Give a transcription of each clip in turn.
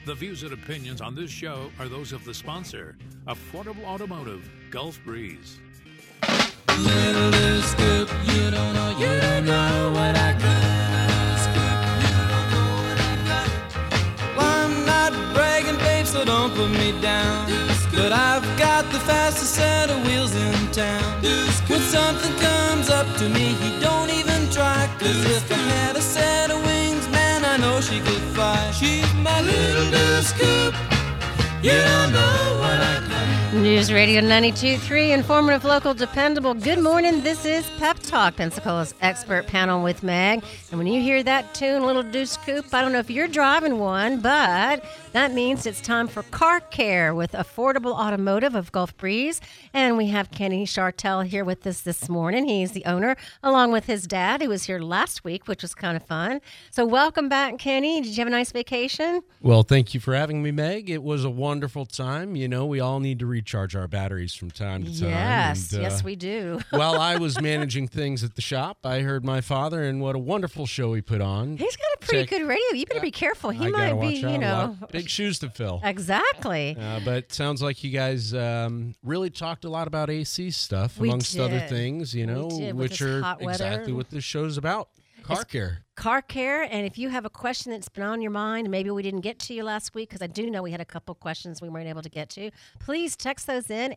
The views and opinions on this show are those of the sponsor, Affordable Automotive, Gulf Breeze. Little scoop, you don't know what I got. Scoop, you don't know what I got. Well, I'm not bragging, babe, so don't put me down. But I've got the fastest set of wheels in town. When something comes up to me, he don't even try. 'Cause if I had a set of wings, man, I know she could fly. She's my little scoop. You don't know what I got. News Radio 92.3, informative, local, dependable. Good morning. This is Pep Talk, Pensacola's expert panel with Meg. And when you hear that tune, Little Deuce Coupe, I don't know if you're driving one, but that means it's time for car care with Affordable Automotive of Gulf Breeze. And we have Kenny Chartel here with us this morning. He's the owner, along with his dad, who was here last week, which was kind of fun. So welcome back, Kenny. Did you have a nice vacation? Well, thank you for having me, Meg. It was a wonderful time. You know, we all need to recharge our batteries from time to time. Yes, yes, we do. While I was managing things at the shop, I heard my father, and what a wonderful show he put on. He's got a pretty good radio. You better be careful. He I might gotta be, watch out you a know. lot. Big shoes to fill. Exactly. But sounds like you guys really talked a lot about AC stuff, We amongst other did. things, you know, did, with which this are hot weather. exactly what this show's about. Car care. Car care, and if you have a question that's been on your mind, maybe we didn't get to you last week, because I do know we had a couple questions we weren't able to get to, please text those in,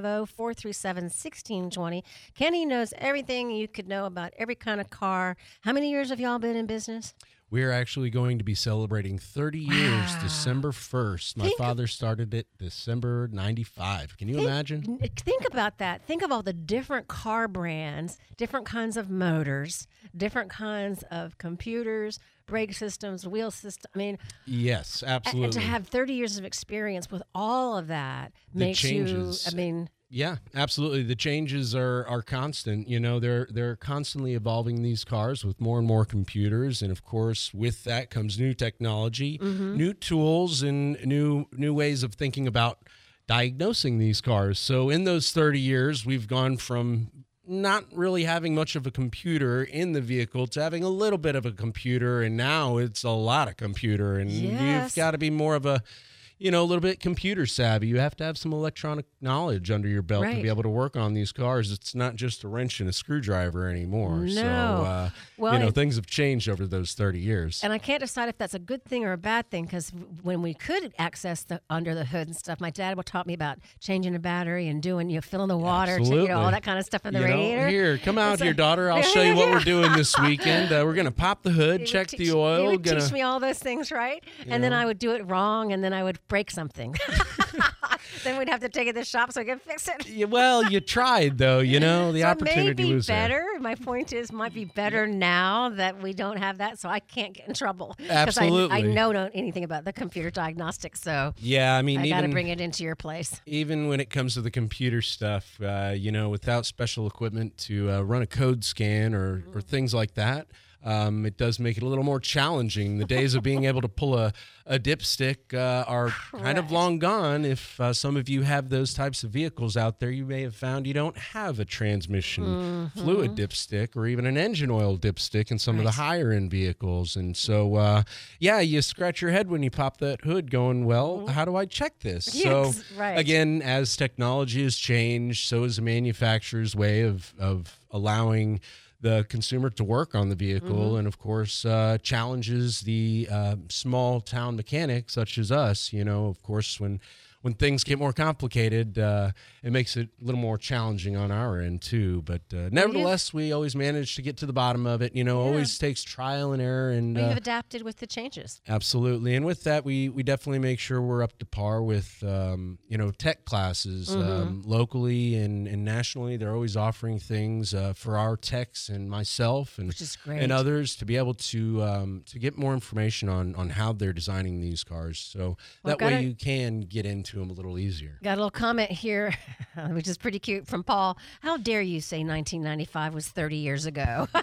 850-437-1620. Kenny knows everything you could know about every kind of car. How many years have y'all been in business? We're actually going to be celebrating 30 years, December 1st. My father started it December 95. Can you imagine? Think about that. Think of all the different car brands, different kinds of motors, different kinds of computers, brake systems, wheel systems. I mean, Yes, absolutely. and to have 30 years of experience with all of that makes changes. you, I mean... Yeah, absolutely. The changes are constant. You know, they're constantly evolving these cars with more and more computers, and of course, with that comes new technology, new tools, and new ways of thinking about diagnosing these cars. So, in those 30 years, we've gone from not really having much of a computer in the vehicle to having a little bit of a computer, and now it's a lot of computer, and Yes. you've got to be more of a a little bit computer savvy. You have to have some electronic knowledge under your belt to Right. be able to work on these cars. It's not just a wrench and a screwdriver anymore. No. So, Well, things have changed over those 30 years. And I can't decide if that's a good thing or a bad thing, because when we could access the under the hood and stuff, my dad would taught me about changing a battery and doing, filling the water, Absolutely. all that kind of stuff in the You know, radiator. here, come out It's here, a- daughter. I'll show you what we're doing this weekend. We're going to pop the hood, He would check teach- the oil. He would teach me all those things, right? And then I would do it wrong, and then I would break something. Then we'd have to take it to the shop so I could fix it. Yeah, well, you tried, though. The So opportunity it may be was there. better. My point is, might be better now that we don't have that, so I can't get in trouble. 'Cause Absolutely. I know anything about the computer diagnostics, so Yeah, I mean, I got to even bring it into your place. even when it comes to the computer stuff, without special equipment to run a code scan or things like that, it does make it a little more challenging. The days of being able to pull a dipstick are kind of Correct. long gone. If some of you have those types of vehicles out there, you may have found you don't have a transmission fluid dipstick or even an engine oil dipstick in some of the higher end vehicles. And so, you scratch your head when you pop that hood going, well, how do I check this? So Yes, right. again, as technology has changed, so has the manufacturer's way of allowing the consumer to work on the vehicle, and of course challenges the small town mechanic such as us. Of course, when things get more complicated, it makes it a little more challenging on our end too. But nevertheless, we always manage to get to the bottom of it. Always takes trial and error, and We've adapted with the changes. absolutely. And with that, we definitely make sure we're up to par with, tech classes locally and nationally. They're always offering things for our techs and myself and, Which is great. and others to be able to get more information on how they're designing these cars. So Well, that got way it. you can get into them a little easier. Got a little comment here, which is pretty cute, from Paul. How dare you say 1995 was 30 years ago?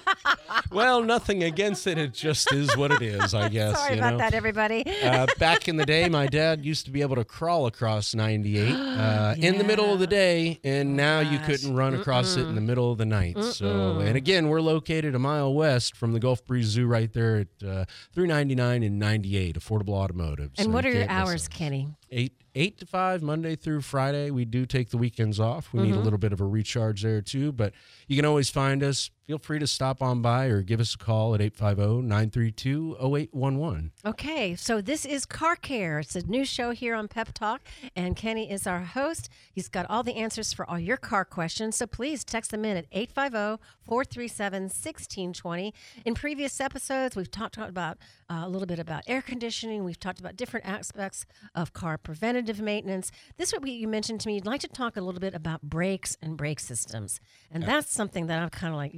Well, nothing against it. It just is what it is, I guess. Sorry about that, everybody. Back in the day, my dad used to be able to crawl across 98 in the middle of the day, and now you couldn't run across it in the middle of the night. So, and again, we're located a mile west from the Gulf Breeze Zoo right there at 399 and 98, Affordable Automotive. And So what you are your can't miss hours, us. Kenny? 8 to 5, Monday through Friday. We do take the weekends off. We need a little bit of a recharge there too, but you can always find us. Feel free to stop on by or give us a call at 850-932-0811. Okay, so this is Car Care. It's a new show here on Pep Talk, and Kenny is our host. He's got all the answers for all your car questions, so please text them in at 850-437-1620. In previous episodes, we've talked about a little bit about air conditioning. We've talked about different aspects of car preventative maintenance. This week you mentioned to me you'd like to talk a little bit about brakes and brake systems, and that's something that I'm kind of like,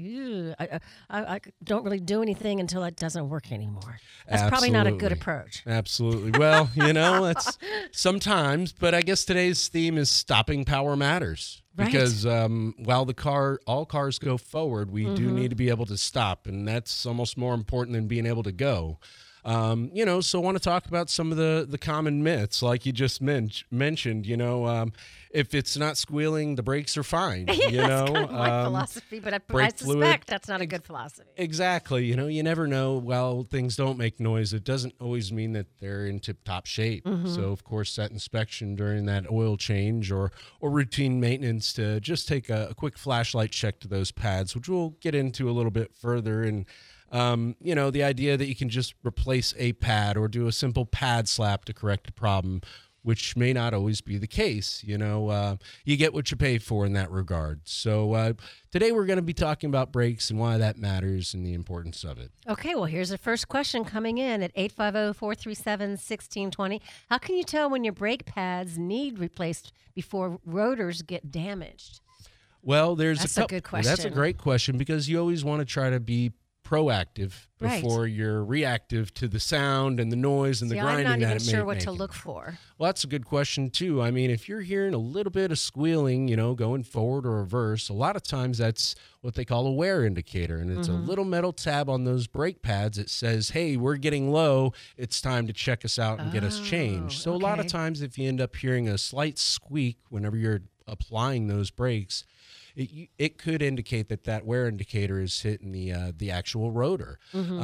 I don't really do anything until it doesn't work anymore. That's probably not a good approach. Absolutely. Well, that's sometimes, but I guess today's theme is stopping power matters. Right. Because while all cars go forward, we do need to be able to stop, and that's almost more important than being able to go. So I want to talk about some of the common myths, like you just mentioned. If it's not squealing, the brakes are fine. That's kind of my philosophy, but I suspect fluid. that's not a good philosophy. Exactly. You never know. While things don't make noise, it doesn't always mean that they're in tip-top shape. So, of course, that inspection during that oil change or routine maintenance to just take a quick flashlight check to those pads, which we'll get into a little bit further. And the idea that you can just replace a pad or do a simple pad slap to correct a problem, which may not always be the case. You get what you pay for in that regard. So today we're going to be talking about brakes and why that matters and the importance of it. Okay, well, here's the first question coming in at 850-437-1620. How can you tell when your brake pads need replaced before rotors get damaged? Well, That's a good question. That's a great question because you always want to try to be proactive before you're reactive to the sound and the noise and the grinding I'm not that even it sure may what make to it. look for. Well, that's a good question, too. I mean, if you're hearing a little bit of squealing, going forward or reverse, a lot of times that's what they call a wear indicator. And it's a little metal tab on those brake pads that says, hey, we're getting low. It's time to check us out and get us changed. So a lot of times if you end up hearing a slight squeak whenever you're applying those brakes, it could indicate that wear indicator is hitting the actual rotor.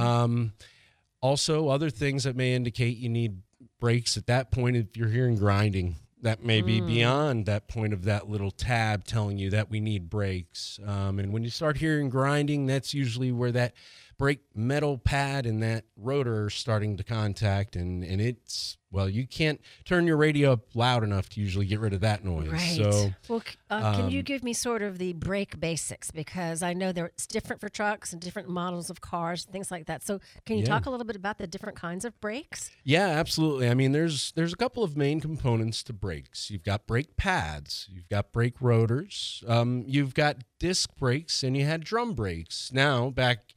Also, other things that may indicate you need brakes at that point, if you're hearing grinding, that may be beyond that point of that little tab telling you that we need brakes. And when you start hearing grinding, that's usually where that brake metal pad and that rotor are starting to contact, and it's, well, you can't turn your radio up loud enough to usually get rid of that noise. Right. So, well, can you give me sort of the brake basics? Because I know it's different for trucks and different models of cars, things like that. So can you talk a little bit about the different kinds of brakes? Yeah, absolutely. I mean, there's a couple of main components to brakes. You've got brake pads, you've got brake rotors, you've got disc brakes, and you had drum brakes. Now, back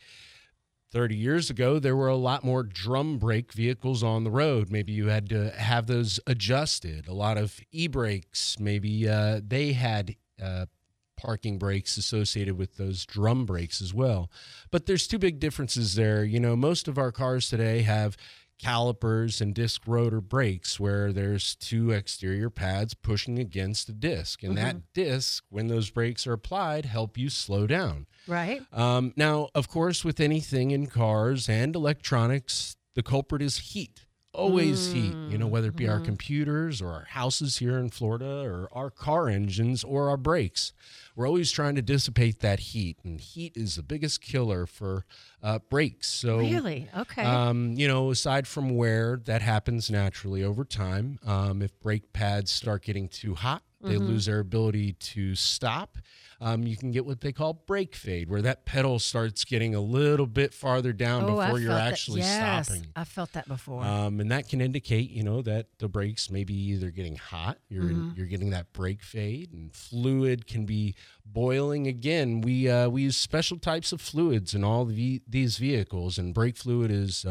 30 years ago, there were a lot more drum brake vehicles on the road. Maybe you had to have those adjusted. A lot of e-brakes, maybe they had parking brakes associated with those drum brakes as well. But there's two big differences there. Most of our cars today have calipers and disc rotor brakes where there's two exterior pads pushing against a disc. And that disc, when those brakes are applied, help you slow down. Right. Now, of course, with anything in cars and electronics, the culprit is heat. Always heat, whether it be our computers or our houses here in Florida or our car engines or our brakes. We're always trying to dissipate that heat, and heat is the biggest killer for brakes. So, really? Okay. Aside from wear, that happens naturally over time. If brake pads start getting too hot, they lose their ability to stop. You can get what they call brake fade, where that pedal starts getting a little bit farther down before you're actually stopping. I felt that before. And that can indicate, that the brakes may be either getting hot, you're getting that brake fade, and fluid can be boiling. Again, we use special types of fluids in all these vehicles, and brake fluid is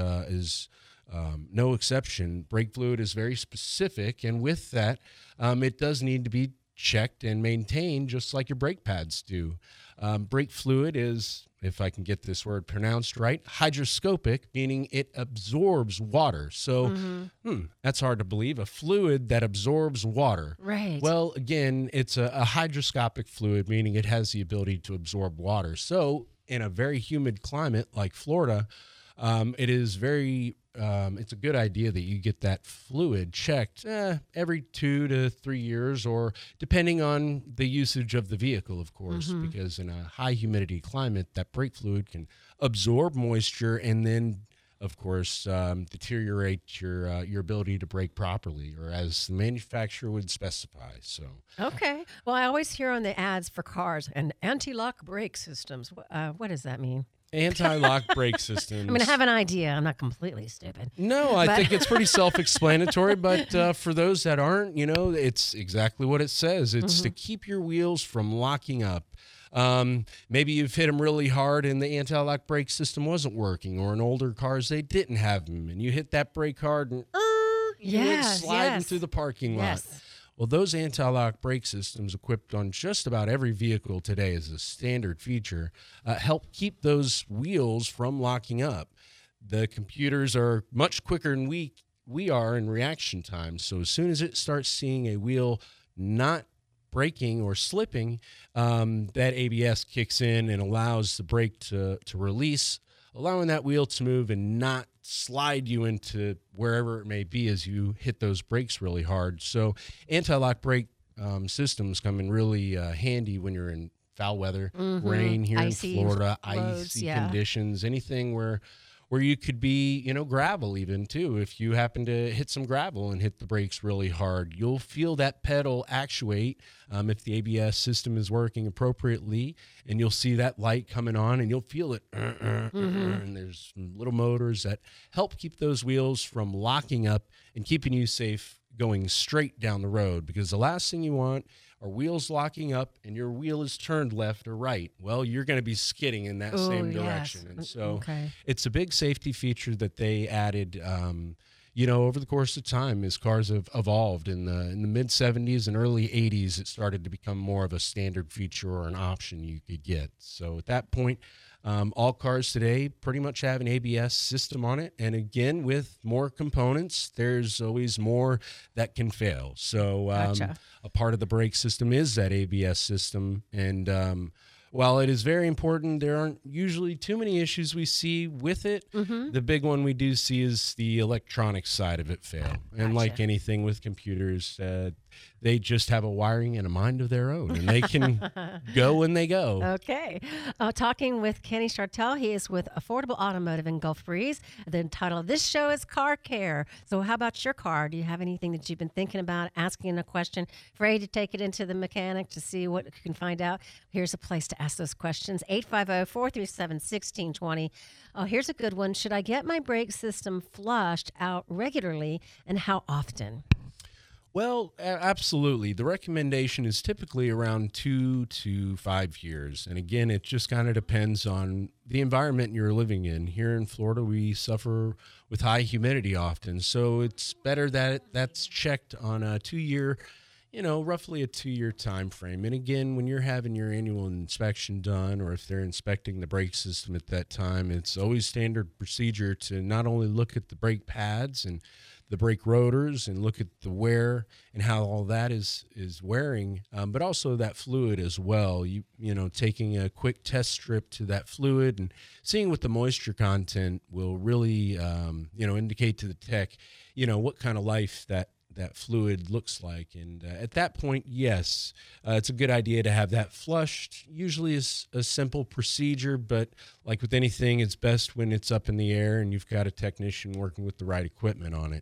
no exception. Brake fluid is very specific, and with that, it does need to be checked and maintained just like your brake pads do. Brake fluid is if I can get this word pronounced right, hydroscopic, meaning it absorbs water. So that's hard to believe, a fluid that absorbs water. Right. Well, again, it's a hydroscopic fluid, meaning it has the ability to absorb water. So in a very humid climate like Florida, it is it's a good idea that you get that fluid checked every 2 to 3 years, or depending on the usage of the vehicle, of course, because in a high humidity climate, that brake fluid can absorb moisture and then, of course, deteriorate your ability to brake properly, or as the manufacturer would specify. So. Okay. Well, I always hear on the ads for cars and anti-lock brake systems. What does that mean? Anti-lock brake systems. I mean, I have an idea. I'm not completely stupid. No, I think it's pretty self-explanatory, but for those that aren't, it's exactly what it says. It's to keep your wheels from locking up. Maybe you've hit them really hard and the anti-lock brake system wasn't working, or in older cars, they didn't have them, and you hit that brake hard and you went sliding through the parking lot. Yes. Well, those anti-lock brake systems equipped on just about every vehicle today as a standard feature help keep those wheels from locking up. The computers are much quicker than we are in reaction time. So as soon as it starts seeing a wheel not braking or slipping, that ABS kicks in and allows the brake to release, allowing that wheel to move and not slide you into wherever it may be as you hit those brakes really hard. So anti-lock brake systems come in really handy when you're in foul weather, rain here Icy in Florida, roads, icy conditions, anything where you could be, gravel even too. If you happen to hit some gravel and hit the brakes really hard, you'll feel that pedal actuate if the ABS system is working appropriately, and you'll see that light coming on and you'll feel it. And there's some little motors that help keep those wheels from locking up and keeping you safe going straight down the road, because the last thing you want are wheels locking up and your wheel is turned left or right. Well, you're going to be skidding in that same direction. Yes. And so Okay. it's a big safety feature that they added, over the course of time as cars have evolved. In the mid-'70s and early '80s, it started to become more of a standard feature or an option you could get. So at that point, all cars today pretty much have an ABS system on it. And again, with more components, there's always more that can fail. So Gotcha. a part of the brake system is that ABS system. And while it is very important, there aren't usually too many issues we see with it. The big one we do see is the electronic side of it fail. And like anything with computers, they just have a wiring and a mind of their own, and they can go when they go. Okay. Talking with Kenny Chartel. He is with Affordable Automotive in Gulf Breeze. The title of this show is Car Care. So how about your car? Do you have anything that you've been thinking about, asking a question, afraid to take it into the mechanic to see what you can find out? Here's a place to ask those questions. 850-437-1620. Oh, here's a good one. Should I get my brake system flushed out regularly, and how often? Well, absolutely. The recommendation is typically around 2 to 5 years. And again, it just kind of depends on the environment you're living in. Here in Florida, we suffer with high humidity often. So it's better that that's checked on a 2-year, roughly a 2-year time frame. And again, when you're having your annual inspection done, or if they're inspecting the brake system at that time, it's always standard procedure to not only look at the brake pads and the brake rotors and look at the wear and how all that is wearing, but also that fluid as well. Taking a quick test strip to that fluid and seeing what the moisture content will really, indicate to the tech, what kind of life that fluid looks like. And at that point, yes, it's a good idea to have that flushed. Usually is a simple procedure, but like with anything, it's best when it's up in the air and you've got a technician working with the right equipment on it.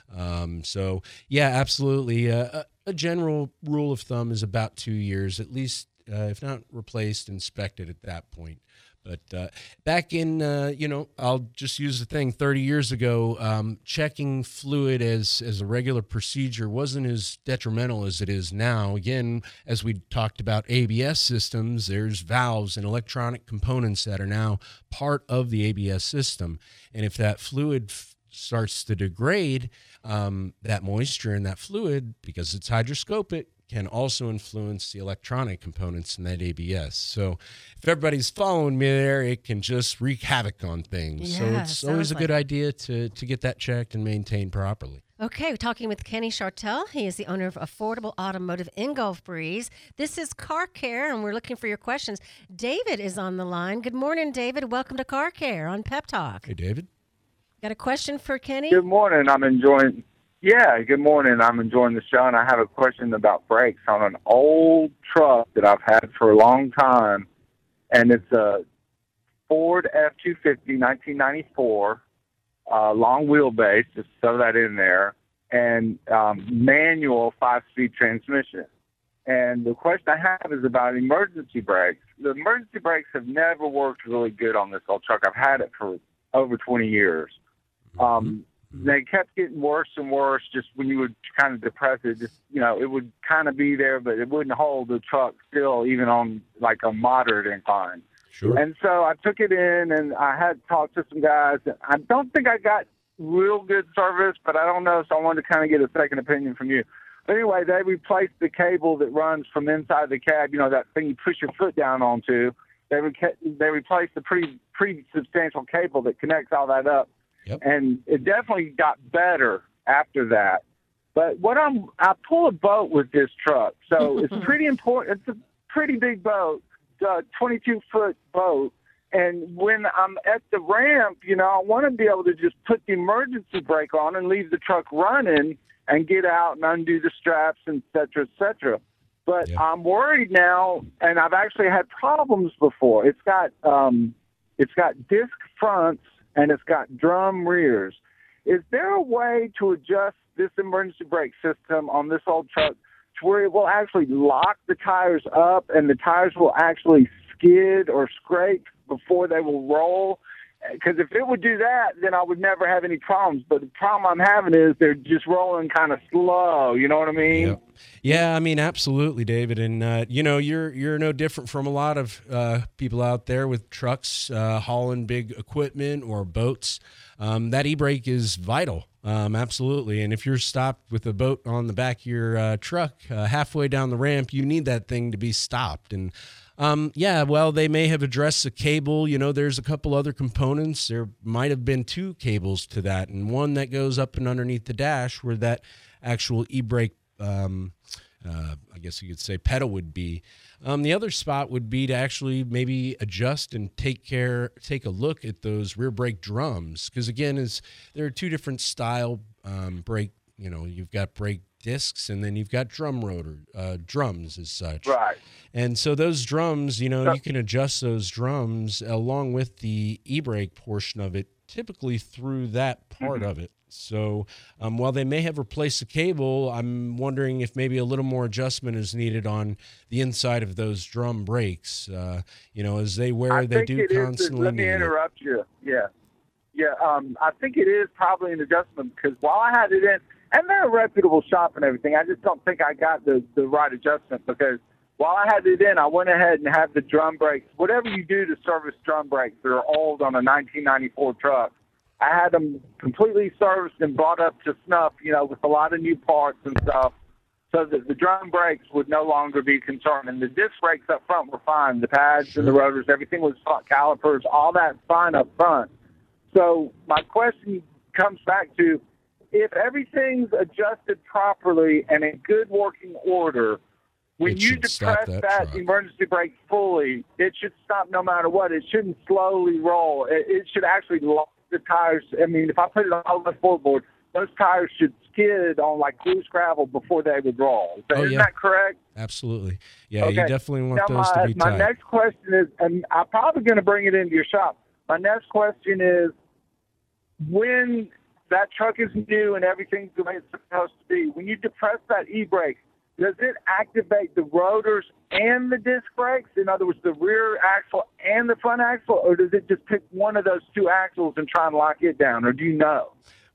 So yeah, absolutely. A general rule of thumb is about 2 years, at least, if not replaced, inspected at that point. But back in, I'll just use the thing, 30 years ago, checking fluid as a regular procedure wasn't as detrimental as it is now. Again, as we talked about ABS systems, there's valves and electronic components that are now part of the ABS system. And if that fluid starts to degrade, that moisture in that fluid, because it's hydroscopic, can also influence the electronic components in that ABS. So if everybody's following me there, it can just wreak havoc on things. So Yeah, it's always a sounds good like idea to get that checked and maintained properly. Okay, we're talking with Kenny Chartel. He is the owner of Affordable Automotive in Gulf Breeze. This is Car Care, and we're looking for your questions. David is on the line. Good morning, David. Welcome to Car Care on Pep Talk. Hey, David. Got a question for Kenny? Good morning. Good morning. I'm enjoying the show, and I have a question about brakes on an old truck that I've had for a long time, and it's a Ford F-250, 1994, long wheelbase, just throw that in there, and manual 5-speed transmission. And the question I have is about emergency brakes. The emergency brakes have never worked really good on this old truck. I've had it for over 20 years. They kept getting worse and worse. Just when you would kind of depress it, it would kind of be there, but it wouldn't hold the truck still, even on like a moderate incline. Sure. And so I took it in, and I had talked to some guys. I don't think I got real good service, but I don't know, so I wanted to kind of get a second opinion from you. But anyway, they replaced the cable that runs from inside the cab, that thing you push your foot down onto. They replaced the pretty substantial cable that connects all that up. Yep. And it definitely got better after that. But I pull a boat with this truck, so it's pretty important. It's a pretty big boat, 22-foot boat. And when I'm at the ramp, I want to be able to just put the emergency brake on and leave the truck running and get out and undo the straps, et cetera, et cetera. But I'm worried now, and I've actually had problems before. It's got disc fronts, and it's got drum rears. Is there a way to adjust this emergency brake system on this old truck to where it will actually lock the tires up and the tires will actually skid or scrape before they will roll? Because if it would do that, then I would never have any problems. But the problem I'm having is they're just rolling kind of slow. You know what I mean? Yep. Yeah, I mean, absolutely, David. And, you're no different from a lot of people out there with trucks hauling big equipment or boats. That e-brake is vital, absolutely. And if you're stopped with a boat on the back of your truck halfway down the ramp, you need that thing to be stopped. And they may have addressed the cable. There's a couple other components. There might have been two cables to that, and one that goes up and underneath the dash where that actual e-brake, I guess you could say, pedal would be. The other spot would be to actually maybe adjust and take a look at those rear brake drums, because again, there are two different style brake. You've got brake discs, and then you've got drums as such. Right. And so those drums, you can adjust those drums along with the e-brake portion of it, typically through that part of it. So while they may have replaced the cable, I'm wondering if maybe a little more adjustment is needed on the inside of those drum brakes. As they wear, they do constantly. Let me interrupt you. Yeah. I think it is probably an adjustment, because while I had it in, and they're a reputable shop and everything, I just don't think I got the right adjustment, because while I had it in, I went ahead and had the drum brakes. Whatever you do to service drum brakes that are old on a 1994 truck, I had them completely serviced and brought up to snuff, with a lot of new parts and stuff, so that the drum brakes would no longer be concerned. And the disc brakes up front were fine. The pads and the rotors, everything was calipers, all that's fine up front. So my question comes back to, if everything's adjusted properly and in good working order, when you depress that emergency brake fully, it should stop no matter what. It shouldn't slowly roll. It should actually lock the tires. I mean, if I put it on the floorboard, those tires should skid on like loose gravel before they would roll. Isn't that correct? Absolutely. Yeah, okay. You definitely want those to be tight. My next question is, and I'm probably going to bring it into your shop. My next question is, when that truck is new and everything's the way it's supposed to be, when you depress that e-brake, does it activate the rotors and the disc brakes? In other words, the rear axle and the front axle, or does it just pick one of those two axles and try and lock it down, or do you know?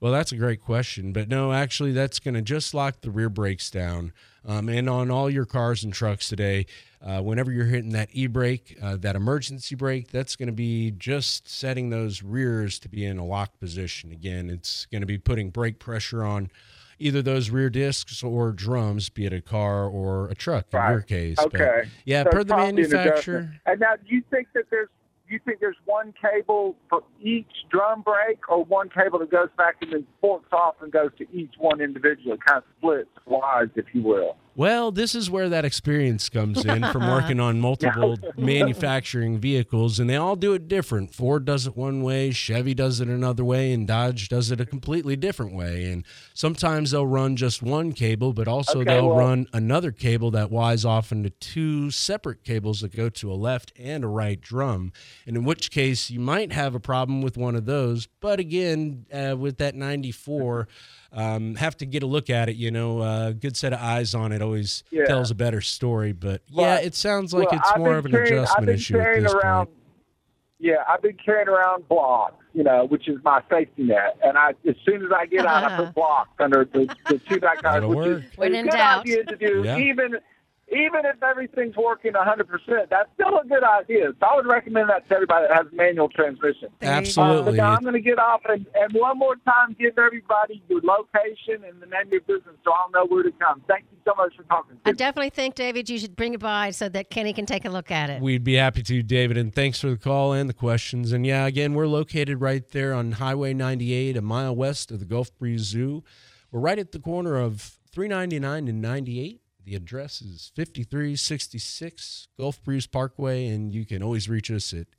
Well, that's a great question, but no, actually, that's going to just lock the rear brakes down. And on all your cars and trucks today, whenever you're hitting that e-brake, that emergency brake, that's going to be just setting those rears to be in a locked position. Again, it's going to be putting brake pressure on either those rear discs or drums, be it a car or a truck in your case. Okay. But, yeah, So per it's the probably an manufacturer. adjustment. And now, do you think there's one cable for each drum brake, or one cable that goes back and then forks off and goes to each one individually, kind of splits wise, if you will? Well, this is where that experience comes in from working on multiple manufacturing vehicles, and they all do it different. Ford does it one way, Chevy does it another way, and Dodge does it a completely different way. And sometimes they'll run just one cable, but also they'll run another cable that wires off into two separate cables that go to a left and a right drum, and in which case you might have a problem with one of those. But again, with that 94, have to get a look at it, a good set of eyes on it always tells a better story. But it sounds like it's more of an adjustment issue at this point. Yeah, I've been carrying around blocks, which is my safety net. And as soon as I get out, I put blocks under the two back tires, which is a good idea to do, even if everything's working 100%, that's still a good idea. So I would recommend that to everybody that has manual transmission. Absolutely. But now I'm going to get off and one more time give everybody your location and the name of your business so I'll know where to come. Thank you so much for talking to me. I definitely think, David, you should bring it by so that Kenny can take a look at it. We'd be happy to, David, and thanks for the call and the questions. And again, we're located right there on Highway 98, a mile west of the Gulf Breeze Zoo. We're right at the corner of 399 and 98. The address is 5366 Gulf Breeze Parkway, and you can always reach us at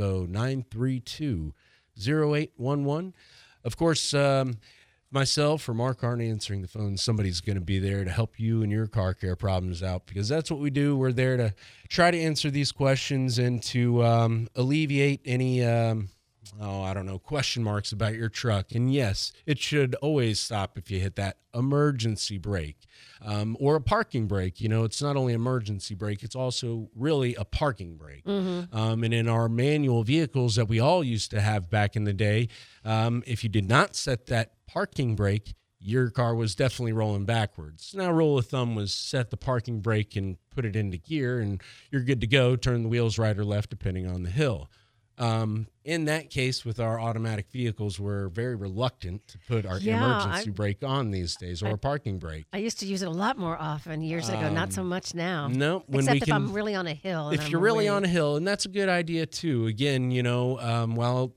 850-932-0811. Of course, myself or Mark aren't answering the phone. Somebody's going to be there to help you and your car care problems out, because that's what we do. We're there to try to answer these questions and to alleviate any question marks about your truck. And yes, it should always stop if you hit that emergency brake or a parking brake. It's not only emergency brake, it's also really a parking brake. And in our manual vehicles that we all used to have back in the day, if you did not set that parking brake, your car was definitely rolling backwards. Now, rule of thumb was set the parking brake and put it into gear, and you're good to go. Turn the wheels right or left, depending on the hill. In that case, with our automatic vehicles, we're very reluctant to put our emergency brake on these days, or a parking brake. I used to use it a lot more often years ago, not so much now. No, except if I'm really on a hill. If you're really on a hill, and that's a good idea too. Again, while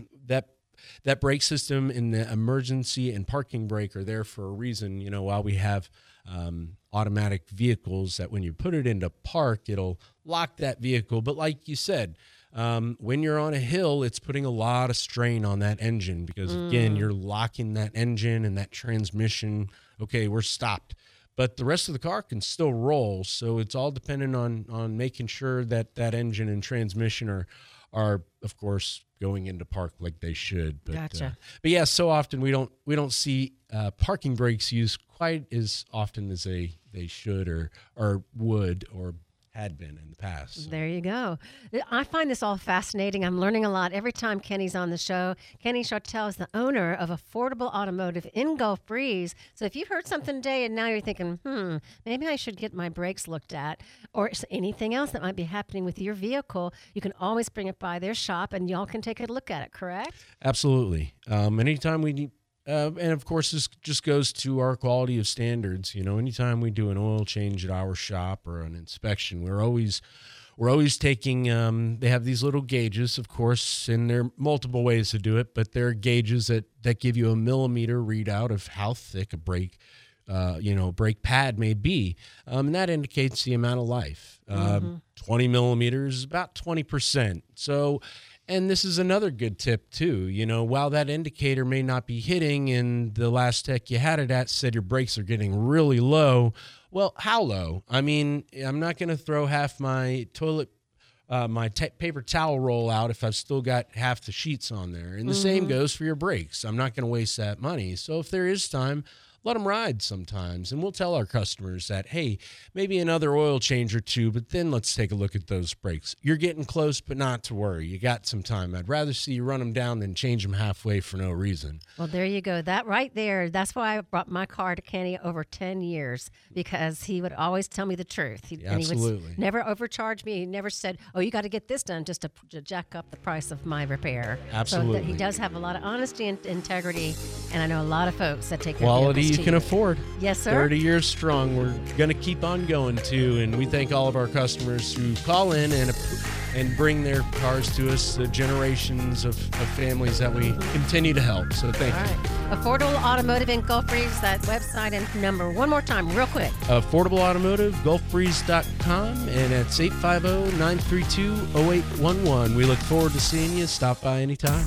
that brake system in the emergency and parking brake are there for a reason, while we have automatic vehicles that when you put it into park, it'll lock that vehicle. But like you said, when you're on a hill, it's putting a lot of strain on that engine because, again, you're locking that engine and that transmission. Okay, we're stopped. But the rest of the car can still roll, so it's all dependent on making sure that that engine and transmission are of course, going into park like they should. But, gotcha. But yeah, so often we don't see parking brakes used quite as often as they should or would or had been in the past. So. There you go. I find this all fascinating. I'm learning a lot every time Kenny's on the show. Kenny Chartel is the owner of Affordable Automotive in Gulf Breeze. So if you heard something today and now you're thinking, maybe I should get my brakes looked at, or anything else that might be happening with your vehicle, you can always bring it by their shop and y'all can take a look at it, correct? Absolutely. Anytime we need, and of course, this just goes to our quality of standards. Anytime we do an oil change at our shop or an inspection, we're always taking. They have these little gauges, of course, and there are multiple ways to do it, but there are gauges that give you a millimeter readout of how thick a brake brake pad may be, and that indicates the amount of life. 20 millimeters is about 20%. So. And this is another good tip, too. While that indicator may not be hitting and the last tech you had it at said your brakes are getting really low, well, how low? I mean, I'm not going to throw half my toilet, paper towel roll out if I've still got half the sheets on there. And the same goes for your brakes. I'm not going to waste that money. So if there is time, let them ride sometimes. And we'll tell our customers that, hey, maybe another oil change or two, but then let's take a look at those brakes. You're getting close, but not to worry. You got some time. I'd rather see you run them down than change them halfway for no reason. Well, there you go. That right there, that's why I brought my car to Kenny over 10 years, because he would always tell me the truth. And he would never overcharge me. He never said, oh, you got to get this done just to jack up the price of my repair. Absolutely. So he does have a lot of honesty and integrity, and I know a lot of folks that take their quality you vehicles can cheap. afford. Yes, sir. 30 years strong. We're going to keep on going, too, and we thank all of our customers who call in and bring their cars to us, the generations of families that we continue to help. So thank you. All right. Affordable Automotive in Gulf Breeze, that website and number one more time, real quick. Affordable Automotive, GulfBreeze.com, and it's 850-932-0811. We look forward to seeing you. Stop by anytime.